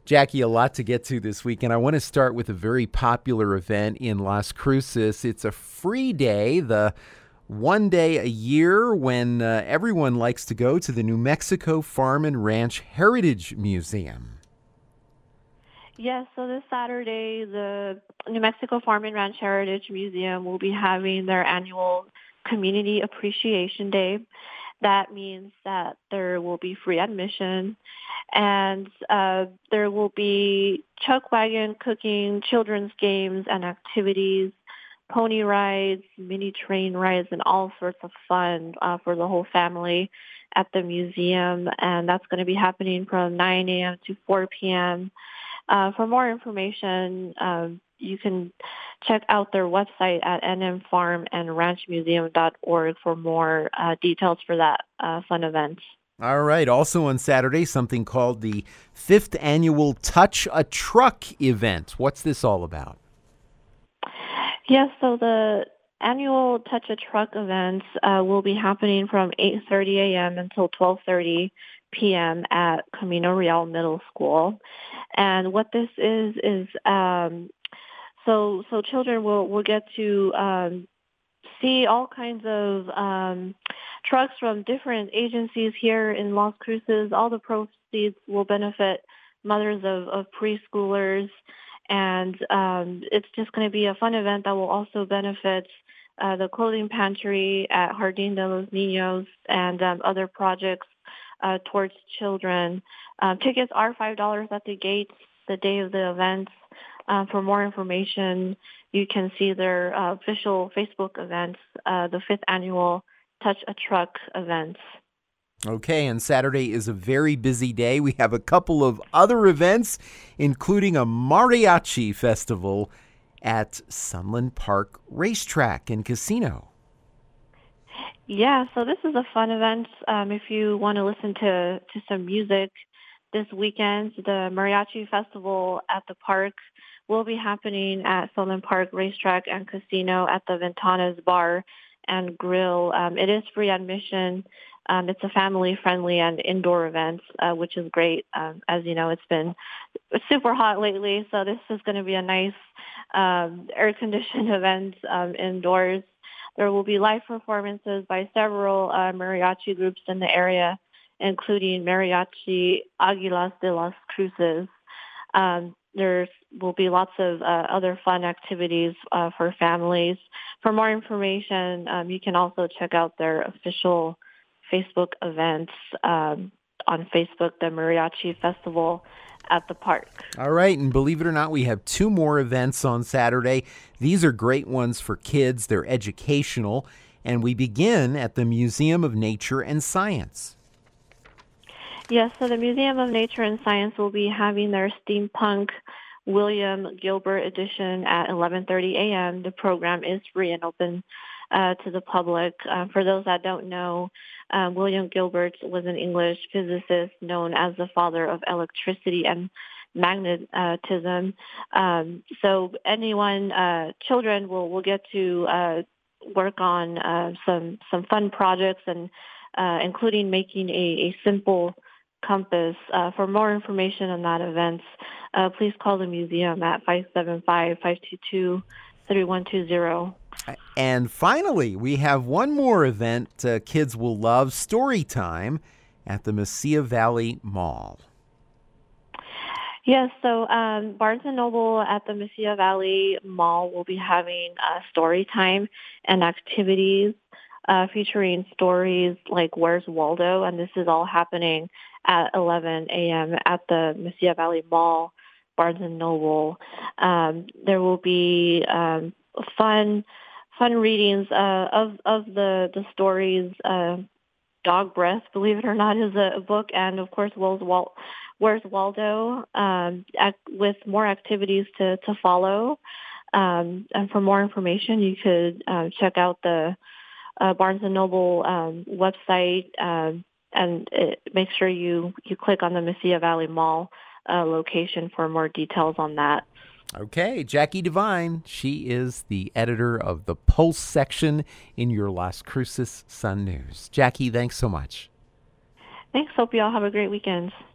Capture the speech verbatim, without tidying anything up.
Jackie, a lot to get to this week, and I want to start with a very popular event in Las Cruces. It's a free day, the one day a year when uh, everyone likes to go to the New Mexico Farm and Ranch Heritage Museum. Yes, so this Saturday, the New Mexico Farm and Ranch Heritage Museum will be having their annual Community Appreciation Day. That means that there will be free admission, and uh, there will be chuck wagon cooking, children's games and activities, pony rides, mini train rides, and all sorts of fun uh, for the whole family at the museum. And that's going to be happening from nine a.m. to four p.m. Uh, for more information, um, you can check out their website at n m farm and ranch museum dot org for more uh, details for that uh, fun event. All right. Also on Saturday, something called the fifth Annual Touch a Truck event. What's this all about? Yes, so the annual Touch a Truck event uh, will be happening from eight thirty a.m. until twelve thirty p.m. at Camino Real Middle School. And what this is, is um, so so children will, will get to um, see all kinds of um, trucks from different agencies here in Las Cruces. All the proceeds will benefit mothers of, of preschoolers. And um, it's just going to be a fun event that will also benefit uh, the clothing pantry at Jardín de los Niños and um, other projects uh, towards children. Um, tickets are five dollars at the gates the day of the event. Uh, for more information, you can see their uh, official Facebook events, uh, the fifth annual Touch a Truck events. Okay, and Saturday is a very busy day. We have a couple of other events, including a mariachi festival at Sunland Park Racetrack and Casino. Yeah, so this is a fun event. Um, if you want to listen to, to some music this weekend, the Mariachi Festival at the park will be happening at Sunland Park Racetrack and Casino at the Ventanas Bar and Grill. Um, it is free admission. Um, it's a family-friendly and indoor event, uh, which is great. Um, as you know, it's been super hot lately, so this is going to be a nice um, air-conditioned event um, indoors. There will be live performances by several uh, mariachi groups in the area, including Mariachi Aguilas de las Cruces. Um, there will be lots of uh, other fun activities uh, for families. For more information, um, you can also check out their official Facebook events um, on Facebook, the Mariachi Festival at the park. All right, and believe it or not, we have two more events on Saturday. These are great ones for kids. They're educational, and we begin at the Museum of Nature and Science. Yes, so the Museum of Nature and Science will be having their Steampunk William Gilbert edition at eleven thirty a.m. The program is free and open uh, to the public. Uh, for those that don't know, uh, William Gilbert was an English physicist known as the father of electricity and magnetism. Um, so anyone, uh, children will, will get to uh, work on uh, some, some fun projects, and uh, including making a, a simple compass. Uh, for more information on that event, uh, please call the museum at five seven five, five two two, three one two zero. And finally, we have one more event uh, kids will love, story time at the Mesilla Valley Mall. Yes, so um, Barnes and Noble at the Mesilla Valley Mall will be having uh, story time and activities uh, featuring stories like Where's Waldo? And this is all happening at eleven a.m. at the Mesilla Valley Mall, Barnes and Noble. Um, there will be um, fun, fun readings uh, of of the the stories. Uh, Dog Breath, believe it or not, is a, a book, and of course, Where's, Wal- Where's Waldo? Um, act- with more activities to to follow. Um, and for more information, you could uh, check out the uh, Barnes and Noble um, website. Um, And it, make sure you, you click on the Mesilla Valley Mall uh, location for more details on that. Okay, Jackie Devine. She is the editor of the Pulse section in your Las Cruces Sun News. Jackie, thanks so much. Thanks. Hope you all have a great weekend.